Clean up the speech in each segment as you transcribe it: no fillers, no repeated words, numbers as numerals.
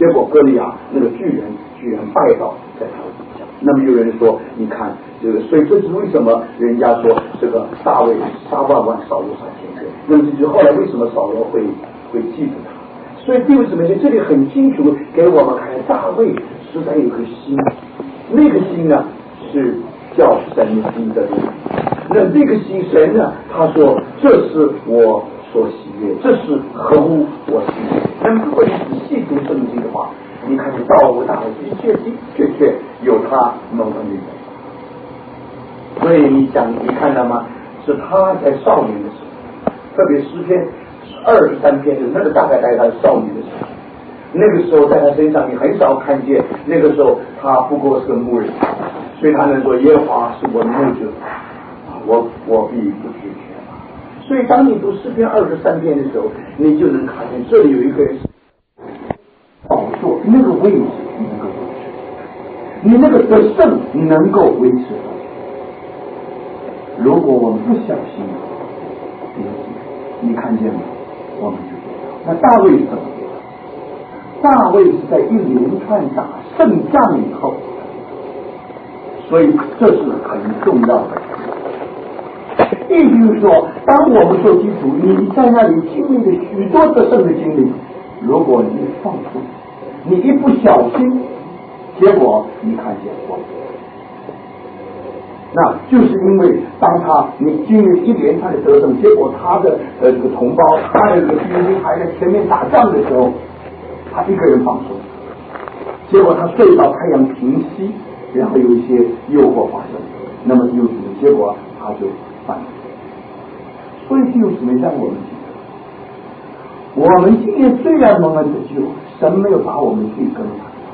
结果歌利亚那个巨人居然拜倒在他的底下。那么有人说，你看这个，所以这是为什么人家说这个大卫杀万万，扫罗杀千千。那么这就后来为什么扫罗会记住他？所以弟兄姊妹，这里很清楚给我们看，大卫实在有颗心，那个心呢是叫神心的灵。那这个心神呢，他说这是我所喜悦，这是合乎我心意。那么如果你仔细读圣经的话，你看你到大卫确确有他蒙恩的人。所以你看到吗？是他在少年的时候，特别诗篇23篇的那个大概在他少年的时候，那个时候在他身上你很少看见，那个时候他不过是个牧人，所以他能说耶和华是我的牧者，我必不致缺乏。所以当你读诗篇23篇的时候，你就能看见这里有一个人宝座，那个位置你能够维持，你那个得胜你能够维持。如果我们不小心，你看见了，我们就跌倒。那大卫是怎么跌倒？大卫是在一连串打胜仗以后，所以这是很重要的。意思就是说，当我们做基督，你在那里经历了许多得胜的经历，如果你放纵，你一不小心，结果你看见我。那就是因为当你经历一连串的得胜，结果他的这个同胞，他的这个军兵还在前面打仗的时候，他一个人放松，结果他睡到太阳平息，然后有一些诱惑发生，那么有结果他就犯了。所以就是没让我们记得，我们今天虽然蒙恩得救，神没有把我们罪根拿掉，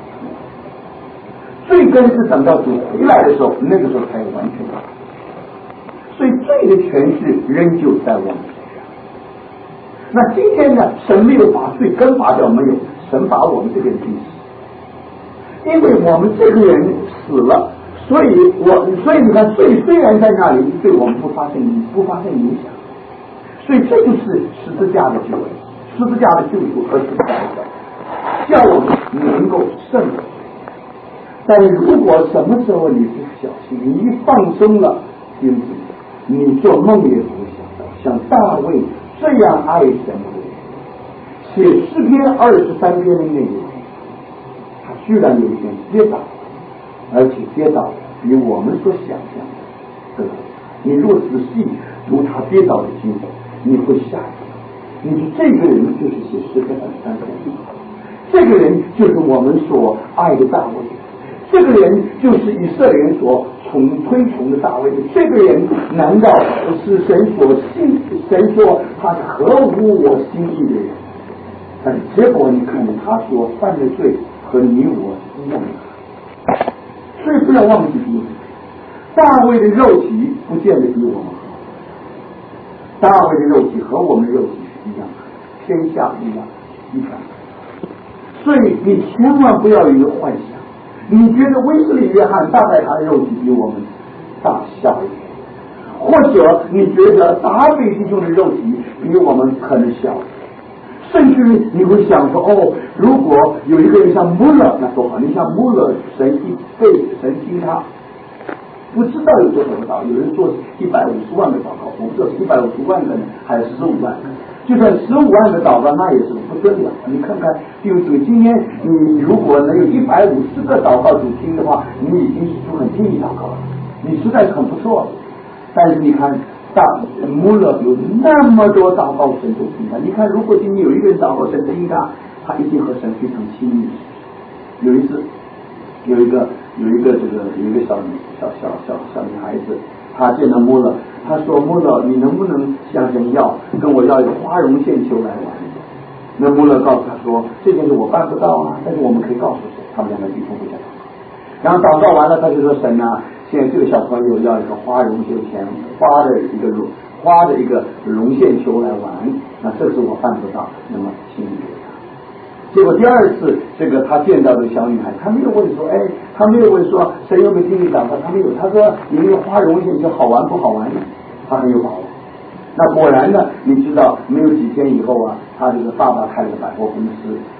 罪根是等到主回来的时候，那个时候才完全拿。所以罪的权势仍旧在我们身上。那今天呢，神没有把罪根拔掉，没有，神把我们这个人钉死，因为我们这个人死了。所以你看，罪虽然在那里，对我们不发生影响，所以这就是十字架的救恩，十字架的救赎和十字架的叫我们能够胜利。但如果什么时候你不小心，你一放松了，因此你做梦也不会想到，像大卫这样爱神的人，写诗篇23篇的那个人，他居然有一天跌倒。而且跌倒比我们所想象的，你若仔细读他跌倒的经历，你会吓一跳。你说这个人就是写诗篇23篇的，这个人就是我们所爱的大卫，这个人就是以色列人所推崇的大卫，这个人难道是神说他是合乎我心意的人？但结果你看他所犯的罪和你我一样的。所以不要忘记大卫的肉体不见得比我们好，大卫的肉体和我们的肉体是一样的，天下一样一般。所以你千万不要有一个幻想，你觉得威斯利约翰大概他的肉体比我们大小一点，或者你觉得达菲弟兄的肉体比我们可能小，甚至你会想说，如果有一个人像穆勒，那多好！你像穆勒，神一辈子神听他，不知道有多少个祷告，有人说150万个祷告，我不知道是150万个呢，还是15万个。就算15万个祷告，那也是不得了。你看看，就今天你如果能有150个祷告主听的话，你已经是主很听你祷告了，你实在是很不错了。但是你看。穆勒有那么多祷告神都听他，你看如果今天有一个人祷告神听他，他一定和神非常亲密。有一次有一个小女孩子，她见到穆勒，她说穆勒，你能不能向神跟我要一个花绒线球来玩？那穆勒告诉他说，这件事我办不到啊，但是我们可以告诉神。他们两个一同回家祷告，然后祷告完了，他就说神啊，现在这个小朋友要一个花绒线钱，花的一个绒线球来玩，那这次我办不到，那么请你给他。结果第二次，这个他见到的小女孩，他没有问说神有没有听你祷告，他没有，他说你那个花绒线球好玩不好玩？他很有把握。那果然呢，你知道没有几天以后啊，他这个爸爸开了个百货公司，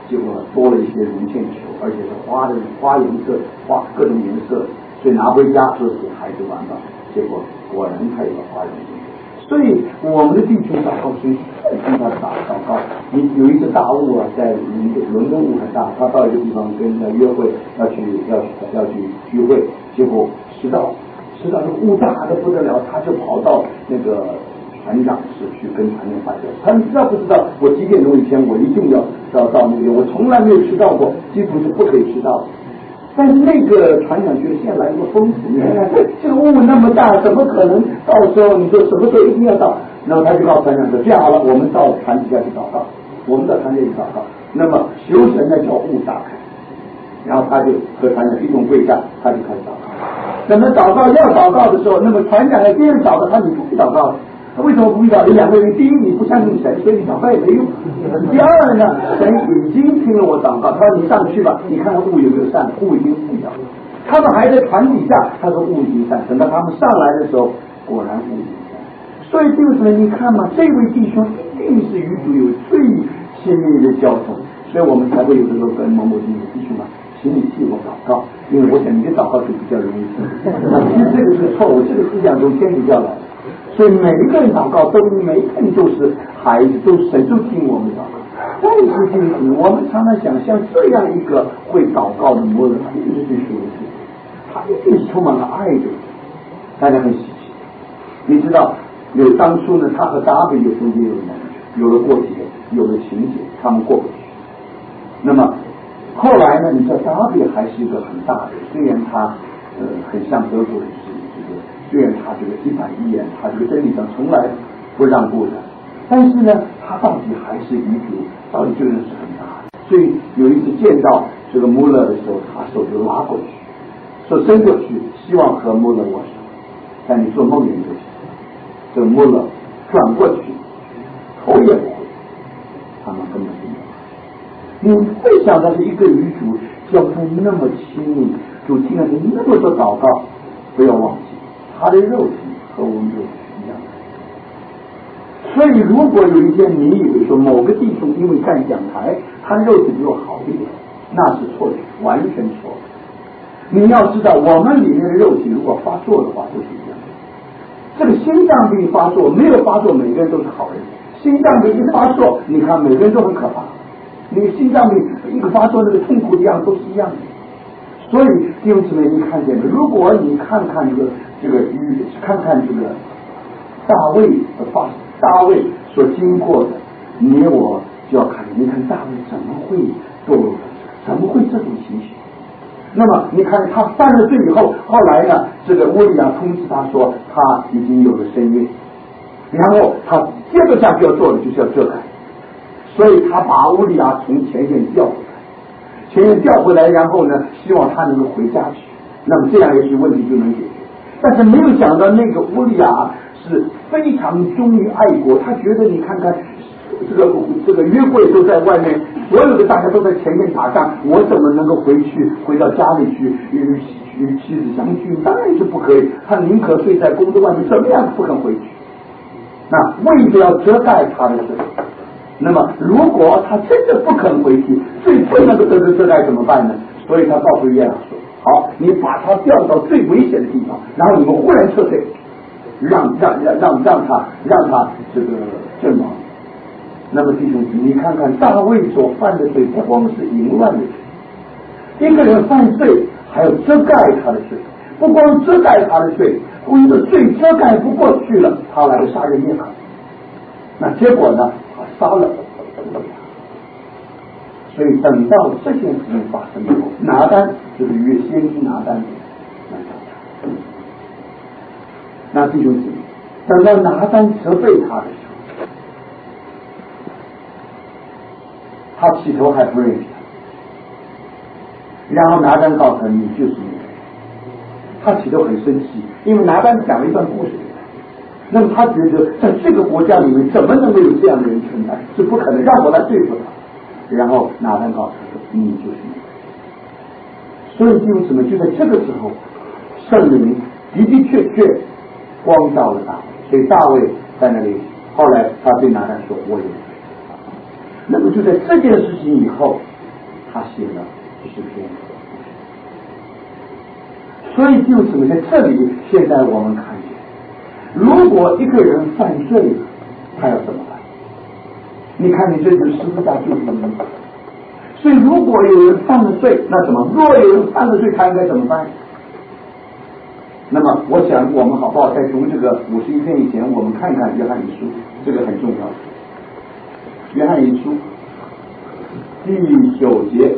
结果多了一些绒线球，而且是花颜色，花各种颜色，所以拿回家说给孩子玩吧。结果果然他有个花绒线。所以我们的弟兄祷告是经常祷告。你有一次大雾啊，在伦敦雾很大，他到一个地方跟人家约会，要去聚会，结果迟到，这雾大的不得了，他就跑到那个船长室去跟船长发表。他们知道不知道？我几点钟以前我一定要到那边，我从来没有迟到过，几乎是不可以迟到的。但是那个船长觉得现在来一个风险，你看看这个雾那么大，怎么可能到时候你说什么时候一定要到？然后他就告诉船长说：“这样好了，我们到船底下去祷告，那么求神呢叫雾打开，然后他就和船长一同跪下，他就开始祷告。等他要祷告的时候，那么船长还接着祷告，他你不必祷告了。为什么不必祷告？两个人，第一你不相信神，所以你祷告也没用；第二呢，神已经听了我祷告，他说你上去吧，你看看雾有没有散，雾已经散掉了。他们还在船底下，他说雾已经散。等到他们上来的时候，果然雾已经散。所以就是你看嘛，这位弟兄一定是与主有最亲密的交通，所以我们才会有的时候跟某弟兄嘛，请你替我祷告，因为我想你的祷告是比较容易听。其实这个是错误，这个思想从天主教来的。所以每一个人祷告每一个人都是孩子，都是神就听我们祷告。但是弟兄，我们常常想像这样一个会祷告的模人，他一定是最属灵的，他一定是充满了爱的，大家很稀奇。你知道有当初呢，他和大卫有中间有了过节，有了情节，他们过不去。那么后来呢，你知道大卫还是一个很大的，虽然他很像德国人虽然他这个一板一眼，他这个真理上从来不让步的，但是呢，他到底还是遗嘱，到底这个人是很大的。所以有一次见到这个穆勒的时候，他手就拉过去，手伸过去，希望和穆勒握手，但你做梦也没有想到，这个穆勒转过去，头也不回，他们根本就没有。你会想到是一个与主交通那么亲密，主听了那么多祷告，不要忘记。他的肉体和我们肉体一样的，所以如果有一天你以为说某个弟兄因为站讲台，他的肉体比我好一点，那是错的，完全错的。你要知道，我们里面的肉体如果发作的话，都是一样的。这个心脏病发作没有发作，每个人都是好人；心脏病一发作，你看每个人都很可怕。那个心脏病一个发作，那个痛苦的样子都是一样的。所以弟兄姊妹，你看见了？如果你看看这个大卫所经过的，你我就要看，你看大卫怎么会堕落，怎么会这种情形？那么你看他犯了罪以后，后来呢，这个乌利亚通知他说他已经有了身孕，然后他接着下去要做的就是要遮盖，所以他把乌利亚从前线调回来，然后呢，希望他能够回家去。那么这样也许问题就能解决。但是没有想到那个乌利亚是非常忠于爱国，他觉得你看看这个约柜都在外面，所有的大家都在前面打仗，我怎么能够回到家里去与妻子相聚？当然是不可以，他宁可睡在宫的外面，怎么样不肯回去。那为了要遮盖他的罪，那么如果他真的不肯回去，最那个遮盖怎么办呢？所以他告诉约拿说：好，你把他调到最危险的地方，然后你们忽然撤退，让他这个阵亡。那么弟兄姊妹，你看看大卫所犯的罪，不光是淫乱的罪，一个人犯罪还要遮盖他的罪，不光遮盖他的罪，因为罪遮盖不过去了，他来杀人灭口。那结果呢？他杀了。所以等到这件事情发生以后，拿单就是先知拿单来找他。那弟兄姊妹，等到拿单责备他的时候，他起头还不认识他，然后拿单告诉他你就是那个人。他起头很生气，因为拿单讲了一段故事给他。那么他觉得在这个国家里面怎么能够有这样的人存在，是不可能，让我来对付他。然后拿单告诉他说你就是那个人。所以弟兄姊妹，就在这个时候，圣灵的的确确光照了大卫，所以大卫在那里，后来他对拿单说我有罪。那么就在这件事情以后， 他写了诗篇。所以就是在这里，现在我们看见，如果一个人犯罪了，他要怎么办？你看你这就是十字架就是什么？所以如果有人犯了罪，那怎么？若有人犯了罪，他应该怎么办？那么我想我们好不好在读这个51篇以前，我们看看约翰一书，这个很重要。约翰一书第9节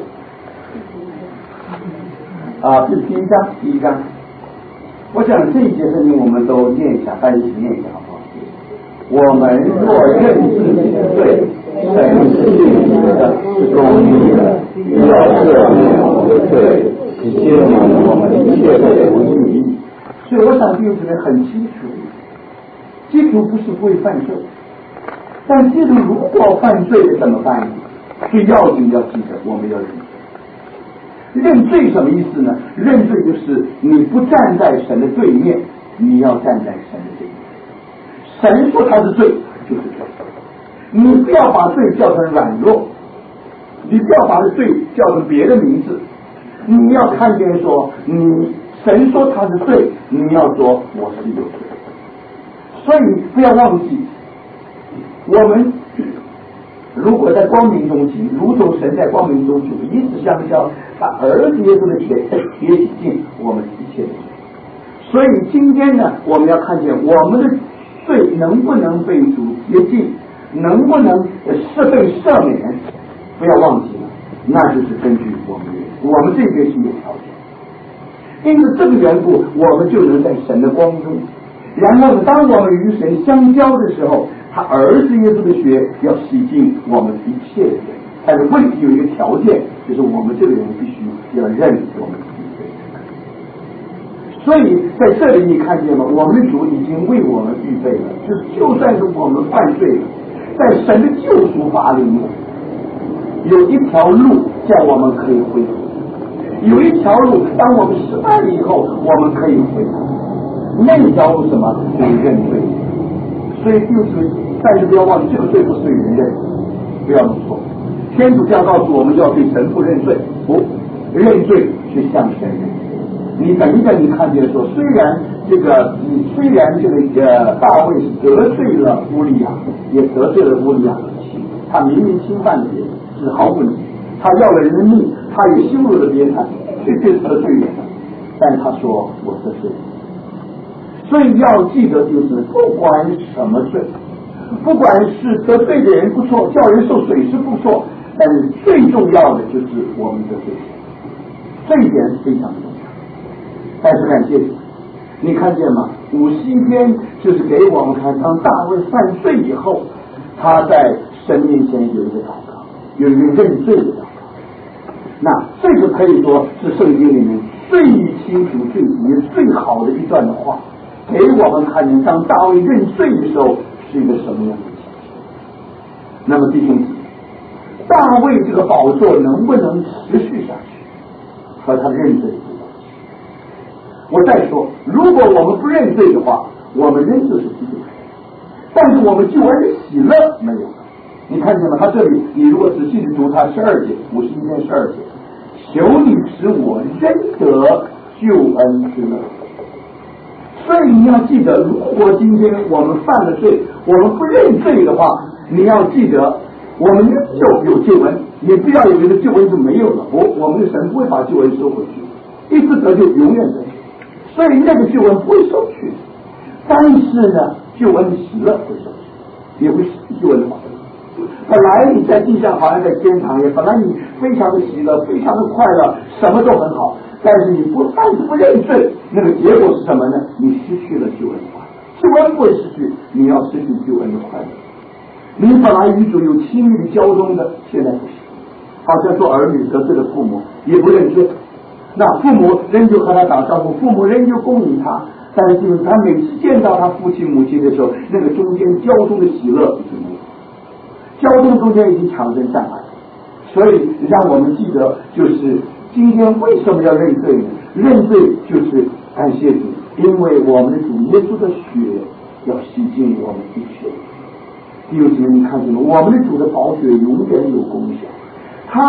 第一章，我想这一节圣经我们都念一下，大家一起念一下好不好？我们若认自己的罪，神是信实的，是公义的，要赦免我们的罪，接纳我们一切的不义。所以我想弟兄姊妹很清楚，基督不是不会犯罪，但基督如果犯罪怎么办？最要紧要记得，我们要认罪。认罪什么意思呢？认罪就是你不站在神的对面，你要站在神的对面。神说他是罪，就是罪。你不要把罪叫成软弱，你不要把罪叫成别的名字，你要看见说神说他是罪，你要说我是有罪。所以不要忘记，我们如果在光明中行，如同神在光明中行，彼此相交，把儿子耶稣的血也洗净我们一切的罪。所以今天呢，我们要看见我们的罪能不能被主洁净，能不能是被赦免，不要忘记了，那就是根据我们这个是有条件。因此这个缘故，我们就能在神的光中，然后当我们与神相交的时候，他儿子耶稣的血要洗净我们一切的罪。但是问题有一个条件，就是我们这个人必须要认我们自己的罪。所以在这里你看见吗？我们的主已经为我们预备了，就算是我们犯罪了，在神的救赎法里面有一条路叫我们可以恢复，有一条路当我们失败了以后我们可以回来，那条路什么？就是认罪。所以就是但是不要忘记，这个罪不是对人认，不要弄错。天主教告诉我们要对神父认罪，不认罪去向神认。你等一等，你看见说，虽然这个大卫是得罪了乌利亚，也得罪了乌利亚的妻，他明明侵犯了别人，是毫不理，他要了人的命，他也羞辱了别人，这是得罪人了。但他说我得罪人。所以要记得，就是不管什么罪，不管是得罪的人不错，叫人受损失不错，但是最重要的就是我们得罪神，这一点是非常重要。但是感谢主，你看见吗？51篇就是给我们看，当大卫犯罪以后，他在神面前有一个祷告，有一个认罪的祷告。那这个可以说是圣经里面最清楚、最好的一段的话，给我们看见当大卫认罪的时候是一个什么样的情形。那么弟兄姊妹，大卫这个宝座能不能持续下去，和他认罪有关系。我再说，如果我们不认罪的话，我们认罪是基督，但是我们救恩的喜乐没有。你看见吗？他这里你如果仔细的读他12节，51篇12节，求你使我认得救恩之乐。所以你要记得，如果今天我们犯了罪，我们不认罪的话，你要记得我们就有救恩，你不要以为这救恩就没有了。我们的神不会把救恩收回去，一次得救永远得救，所以那个救恩不会收去。但是呢，救恩的喜乐会收去，也会失去救恩的快乐。本来你在地上好像在天堂也，本来你非常的喜乐，非常的快乐，什么都很好，但是你但是不认罪，那个结果是什么呢？你失去了救恩的快乐。救恩不会失去，你要失去救恩的快乐。你本来与主有亲密的交通的，现在不行，好像做儿女得罪了父母也不认罪，那父母仍旧和他打招呼，父母仍旧供应他，但是他每次见到他父亲母亲的时候，那个中间交通的喜乐已经没有，交通中间已经产生障碍。所以让我们记得，就是今天为什么要认罪呢？认罪就是感谢主，因为我们的主耶稣的血要洗净我们一切。弟兄姊妹，你看见吗？我们的主的宝血永远有功效，他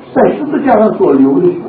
在十字架上所流的血，